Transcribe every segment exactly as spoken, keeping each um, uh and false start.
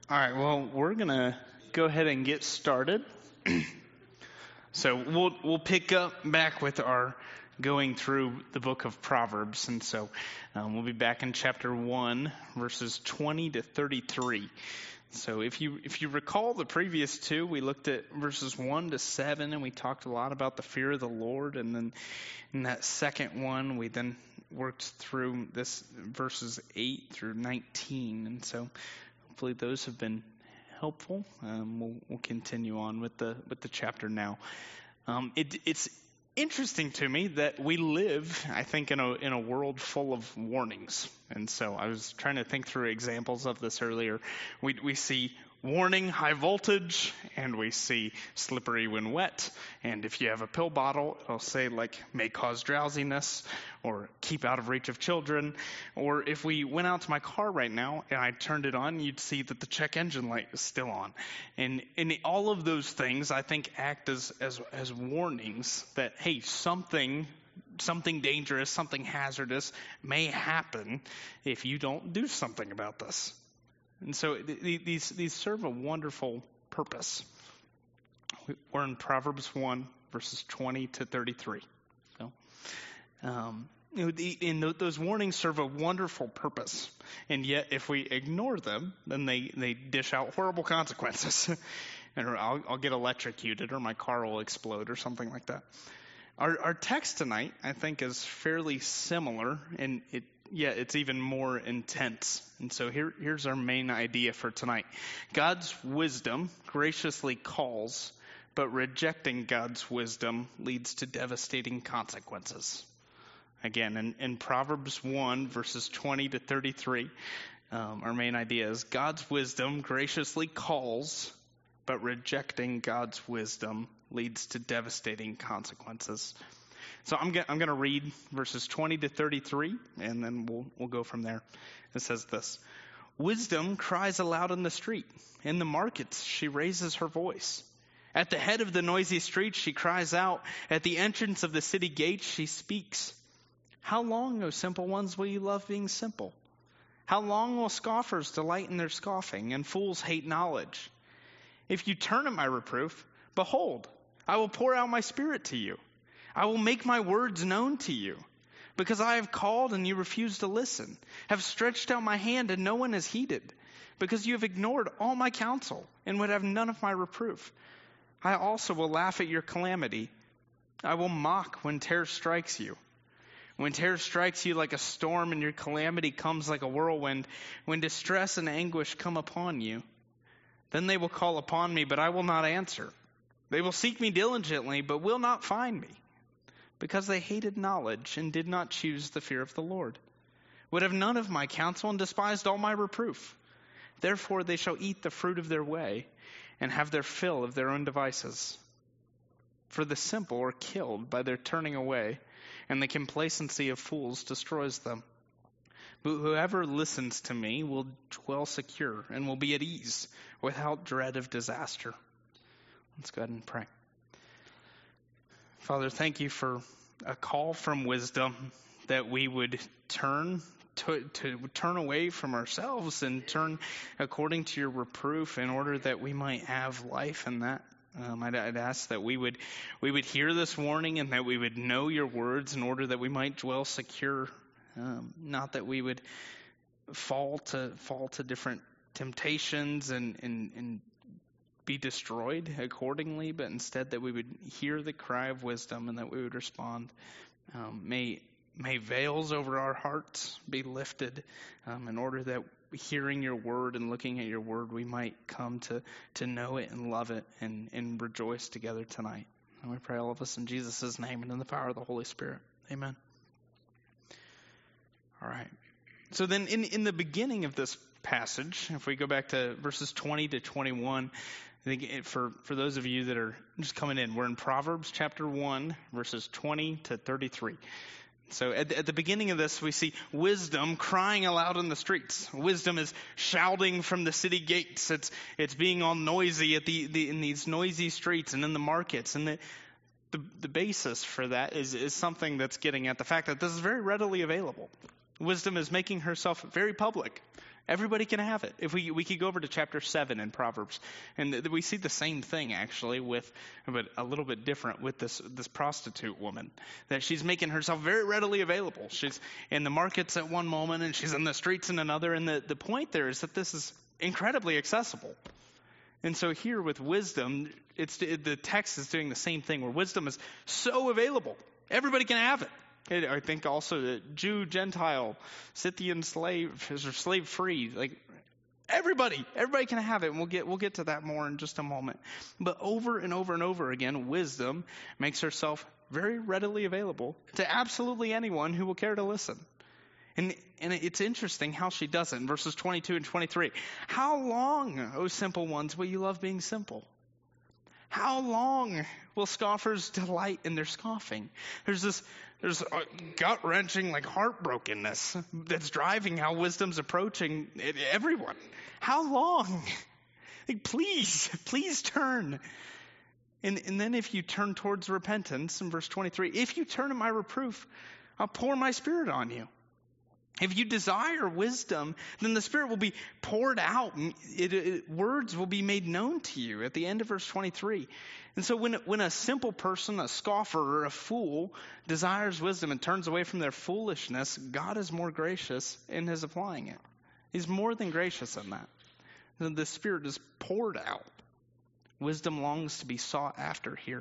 All right, well, we're going to go ahead and get started. So we'll we'll pick up back with our going through the book of Proverbs. And so um, we'll be back in chapter one, verses twenty to thirty-three. So if you if you recall the previous two, we looked at verses one to seven, and we talked a lot about the fear of the Lord. And then in that second one, we then worked through this verses eight through nineteen. And so hopefully those have been helpful. Um, we'll, we'll continue on with the with the chapter now. Um, it, it's interesting to me that we live, I think, in a in a world full of warnings. And so I was trying to think through examples of this earlier. We we see warning, high voltage, and we see slippery when wet. And if you have a pill bottle, it'll say, like, may cause drowsiness, or keep out of reach of children. Or if we went out to my car right now and I turned it on, you'd see that the check engine light is still on. And, and all of those things, I think, act as, as, as warnings that, hey, something something dangerous, something hazardous may happen if you don't do something about this. And so th- these these serve a wonderful purpose. We're in Proverbs one, verses twenty to thirty-three. So, um, you know, the, and th- those warnings serve a wonderful purpose. And yet, if we ignore them, then they, they dish out horrible consequences. And I'll, I'll get electrocuted, or my car will explode, or something like that. Our, our text tonight, I think, is fairly similar, and it Yeah, it's even more intense. And so here, here's our main idea for tonight. God's wisdom graciously calls, but rejecting God's wisdom leads to devastating consequences. Again, in, in Proverbs one, verses twenty to thirty-three, um, our main idea is God's wisdom graciously calls, but rejecting God's wisdom leads to devastating consequences. So I'm going I'm going to read verses twenty to thirty-three, and then we'll we'll go from there. It says this: Wisdom cries aloud in the street. In the markets she raises her voice. At the head of the noisy street she cries out. At the entrance of the city gates she speaks. How long, O simple ones, will you love being simple? How long will scoffers delight in their scoffing, and fools hate knowledge? If you turn at my reproof, behold, I will pour out my spirit to you. I will make my words known to you, because I have called and you refuse to listen, have stretched out my hand and no one has heeded, because you have ignored all my counsel and would have none of my reproof. I also will laugh at your calamity. I will mock when terror strikes you. When terror strikes you like a storm and your calamity comes like a whirlwind, when distress and anguish come upon you, then they will call upon me, but I will not answer. They will seek me diligently, but will not find me. Because they hated knowledge and did not choose the fear of the Lord, would have none of my counsel and despised all my reproof. Therefore they shall eat the fruit of their way and have their fill of their own devices. For the simple are killed by their turning away, and the complacency of fools destroys them. But whoever listens to me will dwell secure and will be at ease without dread of disaster. Let's go ahead and pray. Father, thank you for a call from wisdom that we would turn to, to turn away from ourselves and turn according to your reproof in order that we might have life in that. Um, I'd, I'd ask that we would we would hear this warning and that we would know your words in order that we might dwell secure, um, not that we would fall to fall to different temptations and and, and be destroyed accordingly, but instead that we would hear the cry of wisdom and that we would respond. Um, may may veils over our hearts be lifted um, in order that hearing your word and looking at your word, we might come to, to know it and love it and, and rejoice together tonight. And we pray all of us in Jesus' name and in the power of the Holy Spirit. Amen. All right. So then in, in the beginning of this passage, if we go back to verses twenty to twenty-one, I think it, for, for those of you that are just coming in, we're in Proverbs chapter one, verses twenty to thirty-three. So at the, at the beginning of this, we see wisdom crying aloud in the streets. Wisdom is shouting from the city gates. It's it's being all noisy at the, the in these noisy streets and in the markets. And the the, the basis for that is, is something that's getting at the fact that this is very readily available. Wisdom is making herself very public. Everybody can have it. If we we could go over to chapter seven in Proverbs, and th- we see the same thing actually with, but a little bit different with this this prostitute woman, that she's making herself very readily available. She's in the markets at one moment, and she's in the streets in another. And the, the point there is that this is incredibly accessible. And so here with wisdom, it's it, the text is doing the same thing, where wisdom is so available, everybody can have it. I think also that Jew, Gentile, Scythian slave, or slave free, like everybody, everybody can have it. And we'll get, we'll get to that more in just a moment. But over and over and over again, wisdom makes herself very readily available to absolutely anyone who will care to listen. And, and it's interesting how she does it in verses twenty-two and twenty-three. How long, O simple ones, will you love being simple? How long will scoffers delight in their scoffing? There's this there's a gut-wrenching, like, heartbrokenness that's driving how wisdom's approaching everyone. How long? Like, please, please turn. And, and then if you turn towards repentance, in verse twenty-three, if you turn to my reproof, I'll pour my spirit on you. If you desire wisdom, then the Spirit will be poured out. It, it, words will be made known to you at the end of verse twenty-three. And so when, when a simple person, a scoffer or a fool desires wisdom and turns away from their foolishness, God is more gracious in his applying it. He's more than gracious in that. The Spirit is poured out. Wisdom longs to be sought after here.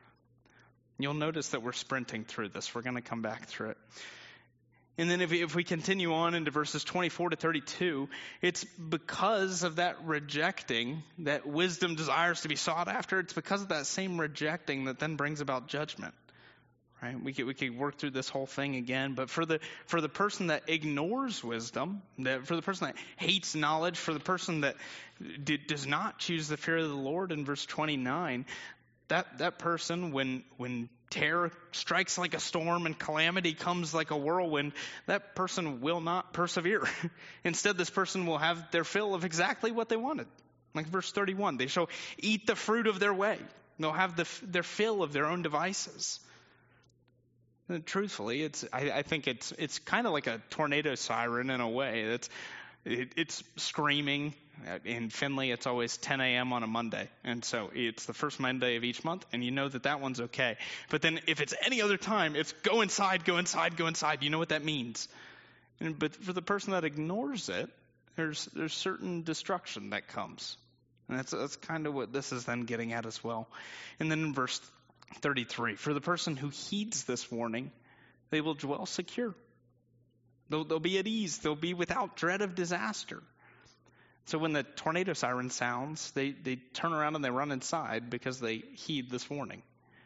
You'll notice that we're sprinting through this. We're going to come back through it. And then if we, if we continue on into verses twenty-four to thirty-two, it's because of that rejecting that wisdom desires to be sought after. It's because of that same rejecting that then brings about judgment. Right? We could we could work through this whole thing again, but for the for the person that ignores wisdom, that for the person that hates knowledge, for the person that d- does not choose the fear of the Lord, in verse twenty-nine, that that person when when terror strikes like a storm and calamity comes like a whirlwind, that person will not persevere. Instead, this person will have their fill of exactly what they wanted. Like verse thirty-one, they shall eat the fruit of their way. They'll have the, their fill of their own devices. And truthfully, it's I, I think it's it's kind of like a tornado siren in a way. It's it, it's screaming. In Finley, it's always ten a.m. on a Monday. And so it's the first Monday of each month, and you know that that one's okay. But then if it's any other time, it's go inside, go inside, go inside. You know what that means. And, but for the person that ignores it, there's there's certain destruction that comes. And that's, that's kind of what this is then getting at as well. And then in verse thirty-three, for the person who heeds this warning, they will dwell secure. They'll, they'll be at ease. They'll be without dread of disaster. So when the tornado siren sounds, they, they turn around and they run inside because they heed this warning.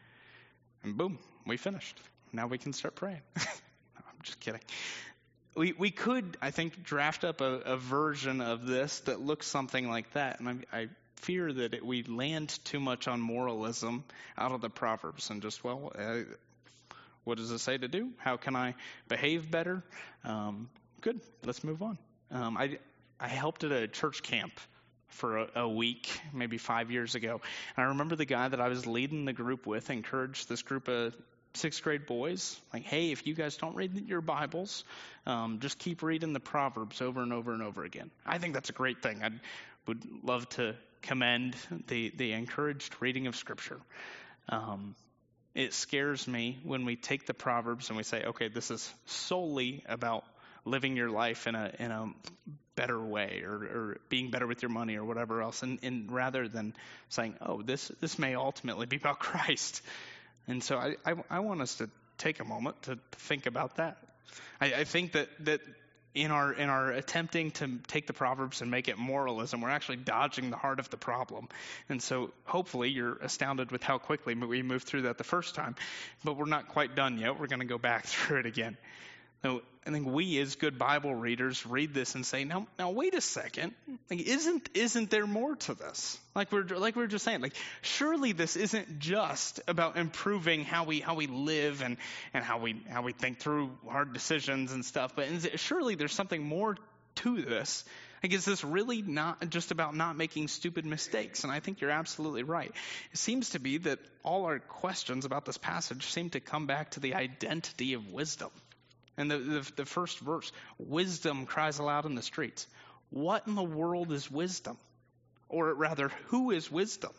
And boom, we finished. Now we can start praying. No, I'm just kidding. We we could, I think, draft up a, a version of this that looks something like that. And I, I fear that it, we land too much on moralism out of the Proverbs and just, well, uh, what does it say to do? How can I behave better? Um, good, let's move on. Um, I... I helped at a church camp for a, a week, maybe five years ago. And I remember the guy that I was leading the group with encouraged this group of sixth grade boys, like, hey, if you guys don't read your Bibles, um, just keep reading the Proverbs over and over and over again. I think that's a great thing. I would love to commend the, the encouraged reading of Scripture. Um, it scares me when we take the Proverbs and we say, okay, this is solely about living your life in a in a better way, or, or being better with your money, or whatever else, and, and rather than saying, oh, this this may ultimately be about Christ. And so I, I, I want us to take a moment to think about that. I, I think that, that in our in our attempting to take the Proverbs and make it moralism, we're actually dodging the heart of the problem. And so hopefully you're astounded with how quickly we moved through that the first time, but we're not quite done yet. We're going to go back through it again. So I think we, as good Bible readers, read this and say, "Now, now, wait a second. Like, isn't isn't there more to this? Like we're like we were just saying. Like, surely this isn't just about improving how we how we live and, and how we how we think through hard decisions and stuff. But surely there's something more to this. Like, is this really not just about not making stupid mistakes?" And I think you're absolutely right. It seems to be that all our questions about this passage seem to come back to the identity of wisdom. And the, the, the first verse, wisdom cries aloud in the streets. What in the world is wisdom? Or rather, who is wisdom?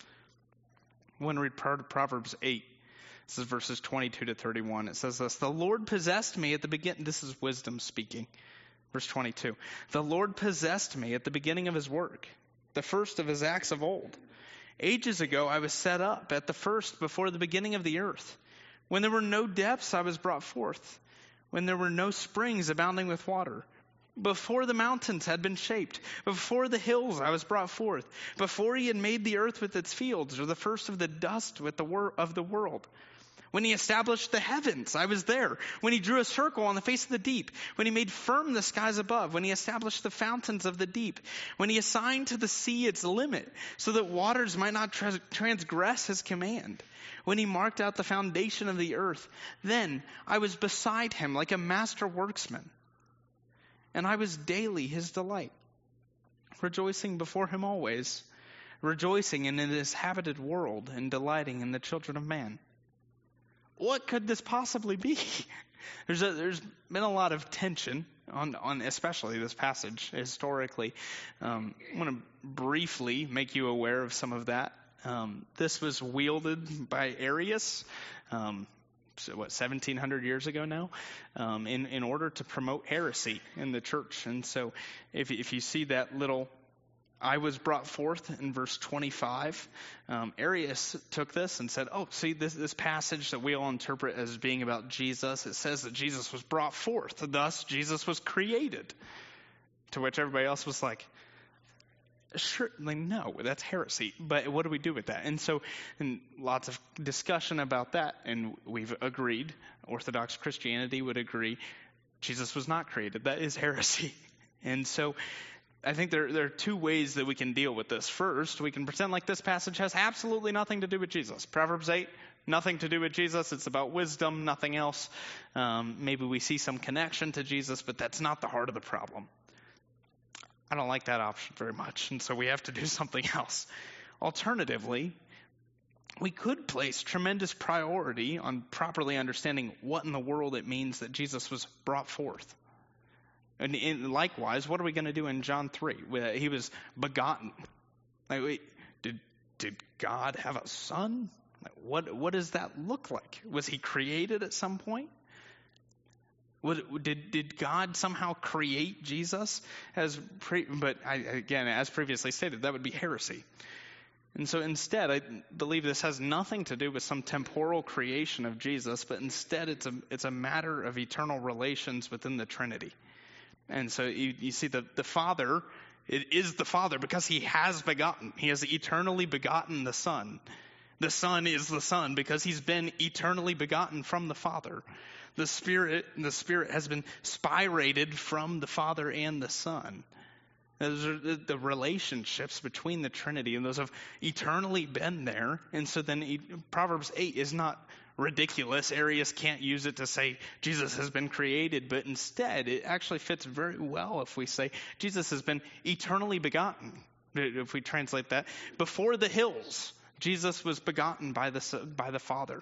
When we read part of Proverbs eight, this is verses twenty-two to thirty-one. It says this: the Lord possessed me at the beginning. This is wisdom speaking. Verse twenty-two. The Lord possessed me at the beginning of his work, the first of his acts of old. Ages ago I was set up at the first, before the beginning of the earth. When there were no depths, I was brought forth. When there were no springs abounding with water. Before the mountains had been shaped, before the hills I was brought forth, before he had made the earth with its fields, or the first of the dust with the wor- of the world. When he established the heavens, I was there. When he drew a circle on the face of the deep, when he made firm the skies above, when he established the fountains of the deep, when he assigned to the sea its limit, so that waters might not trans- transgress his command. When he marked out the foundation of the earth, then I was beside him like a master worksman. And I was daily his delight, rejoicing before him always, rejoicing in his habited world and delighting in the children of man. What could this possibly be? There's a, there's been a lot of tension on, on especially this passage historically. Um, I want to briefly make you aware of some of that. Um, this was wielded by Arius. Um, So what, seventeen hundred years ago now, um, in, in order to promote heresy in the church. And so if, if you see that little, I was brought forth in verse twenty-five, um, Arius took this and said, oh, see this, this passage that we all interpret as being about Jesus, it says that Jesus was brought forth, thus Jesus was created. To which everybody else was like, certainly no, that's heresy. But what do we do with that? And so, and lots of discussion about that, and we've agreed, Orthodox Christianity would agree, Jesus was not created. That is heresy. And so, I think there, there are two ways that we can deal with this. First, we can pretend like this passage has absolutely nothing to do with Jesus. Proverbs eight, nothing to do with Jesus. It's about wisdom, nothing else. Um, maybe we see some connection to Jesus, but that's not the heart of the problem. I don't like that option very much, and so we have to do something else. Alternatively, we could place tremendous priority on properly understanding what in the world it means that Jesus was brought forth. And, and likewise, what are we going to do in John three? He was begotten. Like, wait, did did God have a son? Like, what what does that look like? Was he created at some point? Did did God somehow create Jesus? As pre, but I, again, as previously stated, that would be heresy. And so instead, I believe this has nothing to do with some temporal creation of Jesus, but instead it's a it's a matter of eternal relations within the Trinity. And so you, you see the, the Father, it is the Father because he has begotten. He has eternally begotten the Son. The Son is the Son because he's been eternally begotten from the Father. The Spirit, the Spirit has been spirated from the Father and the Son. Those are the, the relationships between the Trinity, and those have eternally been there. And so then Proverbs eight is not ridiculous. Arius can't use it to say Jesus has been created, but instead it actually fits very well if we say Jesus has been eternally begotten. If we translate that, before the hills, Jesus was begotten by the by the Father.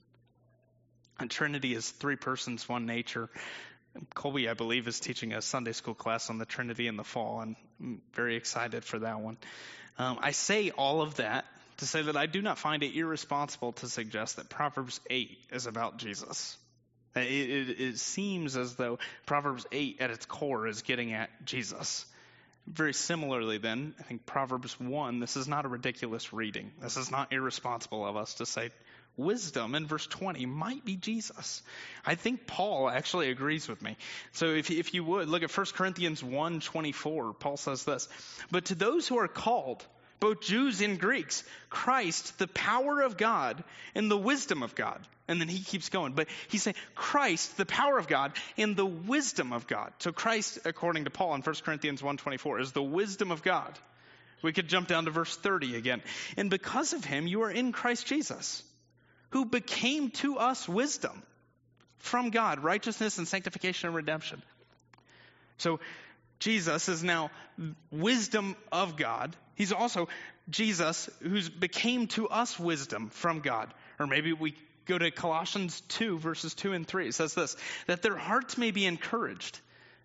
And Trinity is three persons, one nature. Colby, I believe, is teaching a Sunday school class on the Trinity in the fall, and I'm very excited for that one. Um, I say all of that to say that I do not find it irresponsible to suggest that Proverbs eight is about Jesus. It, it, it seems as though Proverbs eight at its core is getting at Jesus. Very similarly then, I think Proverbs one, this is not a ridiculous reading. This is not irresponsible of us to say wisdom in verse twenty might be Jesus. I think Paul actually agrees with me. So if, if you would, look at First Corinthians one twenty-four. Paul says this, but to those who are called, both Jews and Greeks, Christ, the power of God and the wisdom of God. And then he keeps going. But he's saying Christ, the power of God and the wisdom of God. So Christ, according to Paul in First Corinthians one twenty-four, is the wisdom of God. We could jump down to verse thirty again. And because of him, you are in Christ Jesus, who became to us wisdom from God, righteousness and sanctification and redemption. So Jesus is now wisdom of God. He's also Jesus who's became to us wisdom from God. Or maybe we go to Colossians two, verses two and three. It says this, that their hearts may be encouraged,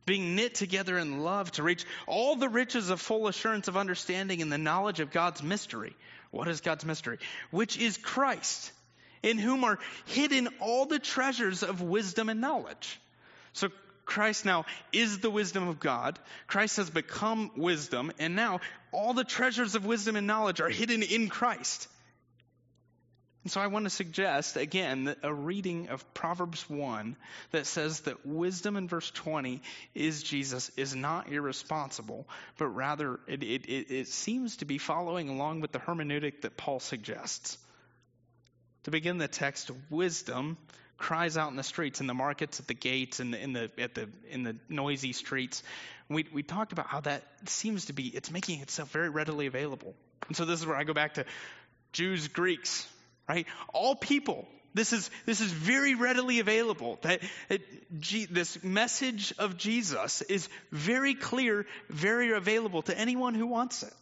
being knit together in love to reach all the riches of full assurance of understanding and the knowledge of God's mystery. What is God's mystery? Which is Christ, in whom are hidden all the treasures of wisdom and knowledge. So Christ now is the wisdom of God. Christ has become wisdom, and now all the treasures of wisdom and knowledge are hidden in Christ. And so I want to suggest, again, that a reading of Proverbs one that says that wisdom in verse twenty is Jesus is not irresponsible, but rather it, it, it, it seems to be following along with the hermeneutic that Paul suggests. To begin the text, wisdom cries out in the streets, in the markets, at the gates, in the in the at the in the noisy streets. We we talked about how that seems to be, it's making itself very readily available. And so this is where I go back to Jews, Greeks, right? All people. This is this is very readily available. That, that G, this message of Jesus is very clear, very available to anyone who wants it.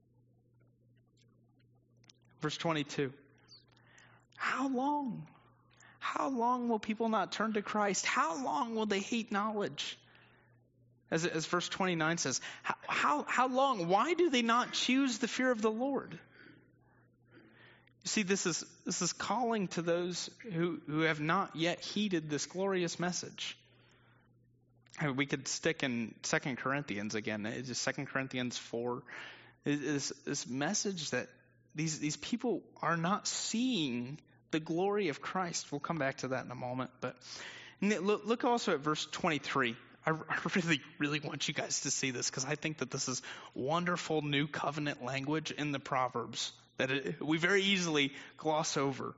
Verse twenty-two. How long? How long will people not turn to Christ? How long will they hate knowledge? As, as verse twenty-nine says, how, how, how long? Why do they not choose the fear of the Lord? You see, this is this is calling to those who, who have not yet heeded this glorious message. We could stick in Second Corinthians again. It's just Second Corinthians four. This, this message that these, these people are not seeing the glory of Christ. We'll come back to that in a moment. But look, look also at verse twenty-three. I, I really, really want you guys to see this because I think that this is wonderful new covenant language in the Proverbs that it, we very easily gloss over.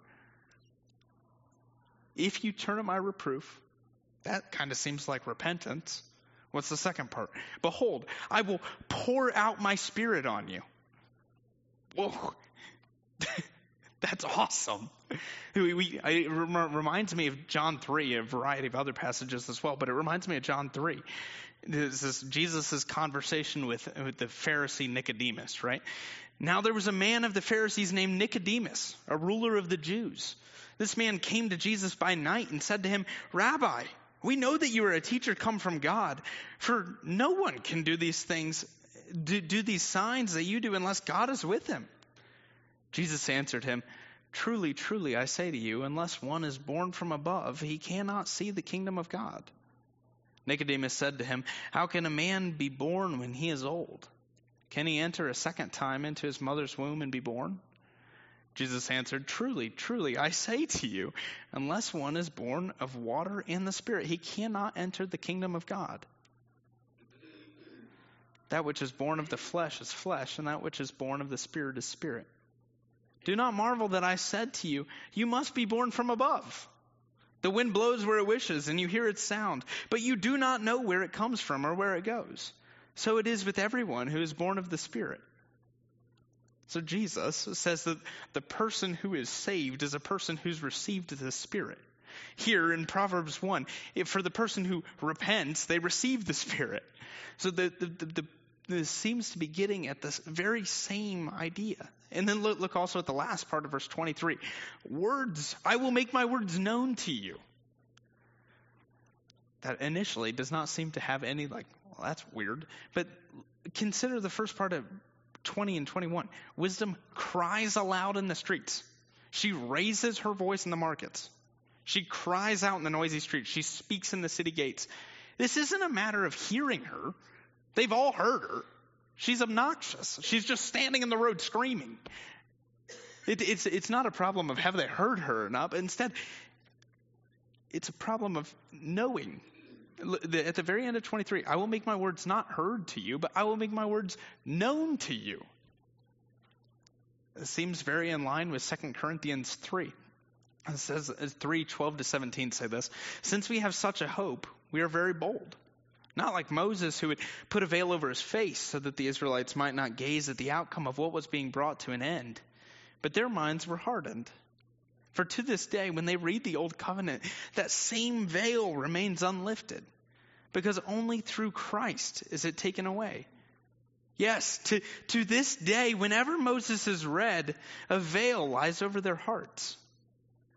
If you turn at my reproof, that kind of seems like repentance. What's the second part? Behold, I will pour out my spirit on you. Whoa. That's awesome. We, we, it reminds me of John three, a variety of other passages as well, but it reminds me of John three. This is Jesus' conversation with, with the Pharisee Nicodemus, right? Now there was a man of the Pharisees named Nicodemus, a ruler of the Jews. This man came to Jesus by night and said to him, Rabbi, we know that you are a teacher come from God, for no one can do these things, do, do these signs that you do unless God is with him. Jesus answered him, Truly, truly, I say to you, unless one is born from above, he cannot see the kingdom of God. Nicodemus said to him, How can a man be born when he is old? Can he enter a second time into his mother's womb and be born? Jesus answered, Truly, truly, I say to you, unless one is born of water and the Spirit, he cannot enter the kingdom of God. That which is born of the flesh is flesh, and that which is born of the Spirit is spirit. Do not marvel that I said to you, you must be born from above. The wind blows where it wishes, and you hear its sound, but you do not know where it comes from or where it goes. So it is with everyone who is born of the Spirit. So Jesus says that the person who is saved is a person who's received the Spirit. Here in Proverbs one, if for the person who repents, they receive the Spirit. So the, the, the, the this seems to be getting at this very same idea. And then look, look also at the last part of verse twenty-three. Words, I will make my words known to you. That initially does not seem to have any like, well, that's weird. But consider the first part of twenty and twenty-one. Wisdom cries aloud in the streets. She raises her voice in the markets. She cries out in the noisy streets. She speaks in the city gates. This isn't a matter of hearing her. They've all heard her. She's obnoxious. She's just standing in the road screaming. It, it's, it's not a problem of have they heard her or not, but instead, it's a problem of knowing. At the very end of twenty-three, I will make my words not heard to you, but I will make my words known to you. It seems very in line with Second Corinthians three. It says three, twelve to seventeen say this. Since we have such a hope, we are very bold. Not like Moses, who would put a veil over his face so that the Israelites might not gaze at the outcome of what was being brought to an end. But their minds were hardened. For to this day, when they read the Old Covenant, that same veil remains unlifted, because only through Christ is it taken away. Yes, to, to this day, whenever Moses is read, a veil lies over their hearts.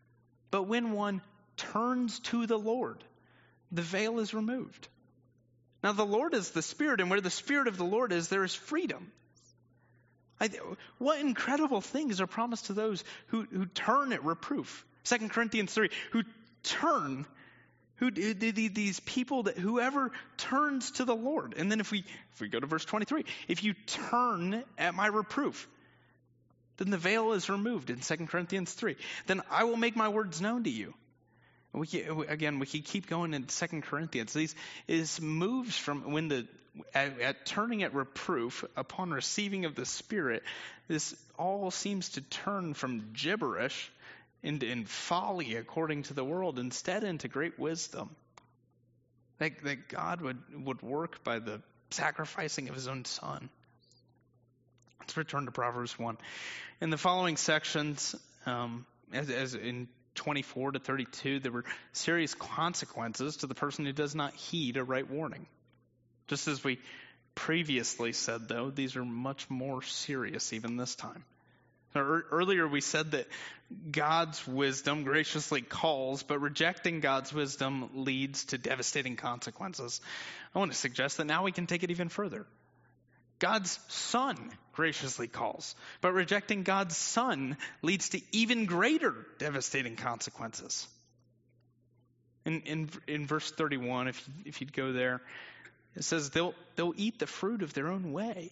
But when one turns to the Lord, the veil is removed. Now the Lord is the Spirit, and where the Spirit of the Lord is, there is freedom. I, what incredible things are promised to those who, who turn at reproof. Second Corinthians three, who turn, who these people that whoever turns to the Lord. And then if we if we go to verse twenty-three, if you turn at my reproof, then the veil is removed in Second Corinthians three. Then I will make my words known to you. We can, again, we can keep going in Second Corinthians. These is moves from when the at, at turning at reproof upon receiving of the Spirit. This all seems to turn from gibberish into in folly according to the world, instead into great wisdom. That, that God would would work by the sacrificing of His own Son. Let's return to Proverbs one. In the following sections, um, as, as in twenty-four to thirty-two, there were serious consequences to the person who does not heed a right warning. Just as we previously said, though, these are much more serious even this time. Now, earlier we said that God's wisdom graciously calls, but rejecting God's wisdom leads to devastating consequences. I want to suggest that now we can take it even further. God's Son graciously calls, but rejecting God's Son leads to even greater devastating consequences. In in, in verse thirty-one, if if you'd go there, it says they'll they'll eat the fruit of their own way.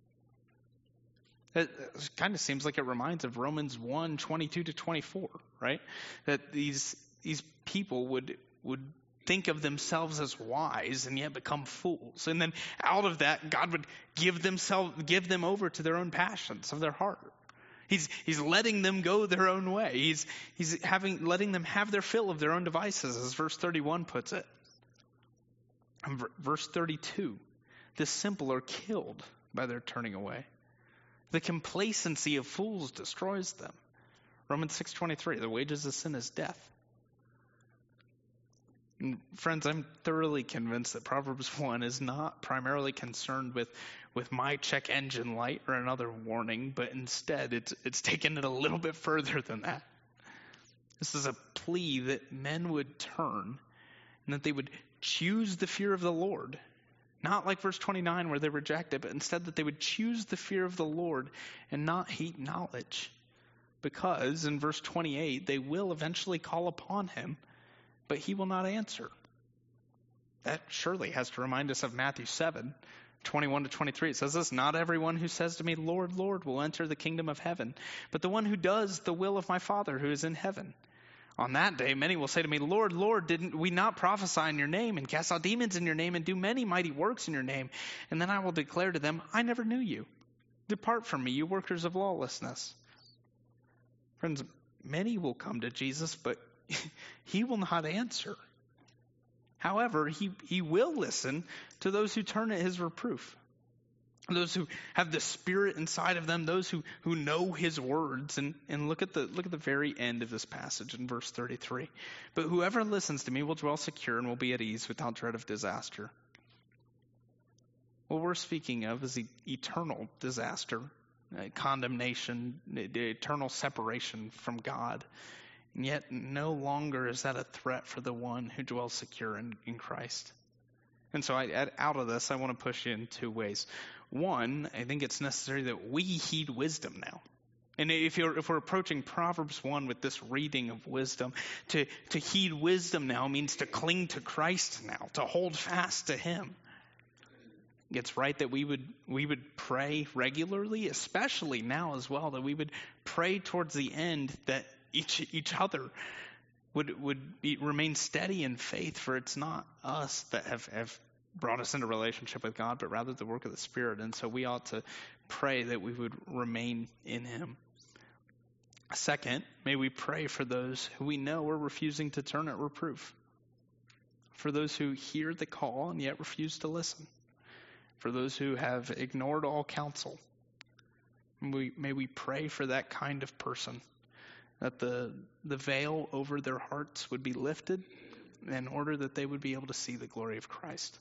It kind of seems like it reminds of Romans one, twenty-two to twenty-four, right? That these these people would would think of themselves as wise and yet become fools. And then out of that, God would give themselves, give them over to their own passions of their heart. He's, he's letting them go their own way. He's, he's having, letting them have their fill of their own devices, as verse thirty-one puts it. And verse thirty-two, the simple are killed by their turning away. The complacency of fools destroys them. Romans six twenty-three, the wages of sin is death. And friends, I'm thoroughly convinced that Proverbs one is not primarily concerned with, with my check engine light or another warning, but instead it's it's taken it a little bit further than that. This is a plea that men would turn and that they would choose the fear of the Lord. Not like verse twenty-nine where they reject it, but instead that they would choose the fear of the Lord and not hate knowledge. Because in verse twenty-eight, they will eventually call upon Him, but He will not answer. That surely has to remind us of Matthew seven, twenty-one to twenty-three. It says this, not everyone who says to me, Lord, Lord, will enter the kingdom of heaven, but the one who does the will of my Father who is in heaven. On that day, many will say to me, Lord, Lord, didn't we not prophesy in your name and cast out demons in your name and do many mighty works in your name? And then I will declare to them, I never knew you. Depart from me, you workers of lawlessness. Friends, many will come to Jesus, but He will not answer. However, he, he will listen to those who turn at His reproof. Those who have the Spirit inside of them, those who, who know His words. And, and look at the look at the very end of this passage in verse thirty-three. But whoever listens to me will dwell secure and will be at ease without dread of disaster. What we're speaking of is the eternal disaster, uh, condemnation, the eternal separation from God. And yet no longer is that a threat for the one who dwells secure in, in Christ. And so I, out of this, I want to push you in two ways. One, I think it's necessary that we heed wisdom now. And if you're if we're approaching Proverbs one with this reading of wisdom, to, to heed wisdom now means to cling to Christ now, to hold fast to Him. It's right that we would we would pray regularly, especially now as well, that we would pray towards the end that each each other would would be, remain steady in faith, for it's not us that have, have brought us into relationship with God, but rather the work of the Spirit. And so we ought to pray that we would remain in Him. Second, may we pray for those who we know are refusing to turn at reproof. For those who hear the call and yet refuse to listen. For those who have ignored all counsel. We, may we pray for that kind of person. That the the veil over their hearts would be lifted in order that they would be able to see the glory of Christ.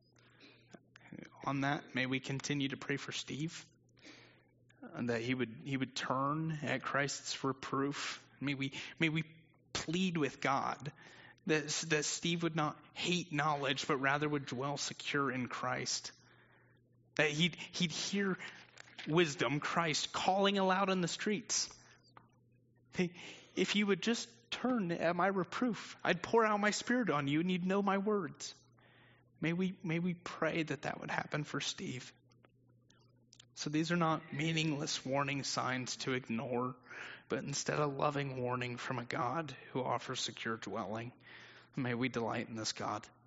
On that, may we continue to pray for Steve, and that he would he would turn at Christ's reproof. May we may we plead with God That, that Steve would not hate knowledge, but rather would dwell secure in Christ. That he'd, he'd hear wisdom, Christ, calling aloud in the streets. If you would just turn at my reproof, I'd pour out my Spirit on you and you'd know my words. May we, may we pray that that would happen for Steve. So these are not meaningless warning signs to ignore, but instead a loving warning from a God who offers secure dwelling. May we delight in this God.